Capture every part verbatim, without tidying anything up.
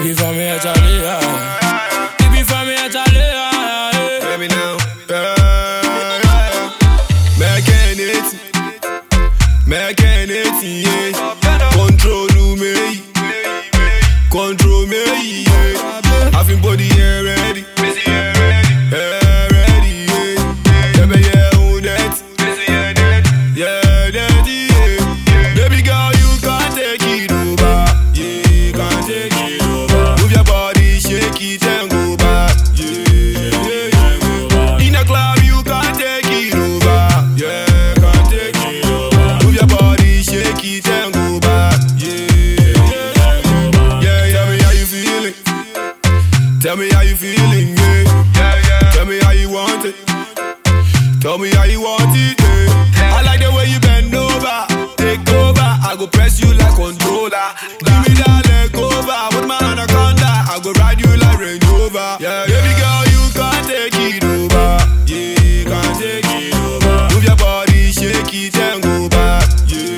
Baby for me, Charlie. Baby for me, Charlie. Let me know. Making it, making it, yeah. Control me, control me, yeah. Having body here ready, yeah, ready, yeah. Yeah, yeah, own it, yeah, daddy, yeah. Baby girl, you can't take it over, yeah, can't take it over. Move your body, shake it and go back, yeah, yeah, yeah. In a club, you can't take it over, yeah. Shake it and go back, yeah, yeah, yeah, yeah. Tell me how you feeling. Tell me how you feeling, yeah, yeah, yeah. Tell me how you want it. Tell me how you want it, yeah. I like the way you bend over, take over. I go press you like controller. Give me that leg over, with my anaconda. I go ride you like Range Rover, yeah, yeah. Baby girl, you can't take it over, yeah, can't take it over. Move your body, shake it and go back, yeah.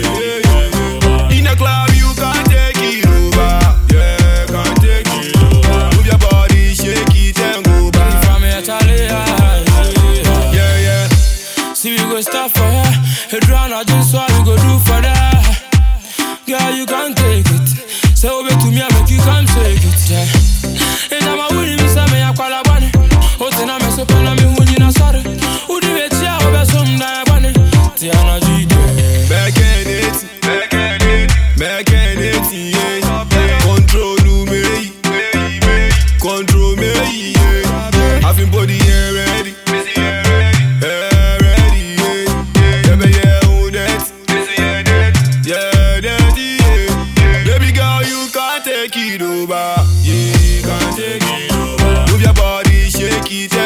Stuff for her, a drown, I just what you go do for that. Girl, you can't take it. Say over to me, I make you come take it, yeah. And I'm a winning, Miss Ame, I call a bunny. Oh, then I'm a super, I'm a winning, I'm sorry. Who do you make you over some die bunny? Tiana G, making it, making it, making it, yeah. Control me, control me, yeah. Having body here ready. Take it over, yeah, can't take it over. Move your body, shake it.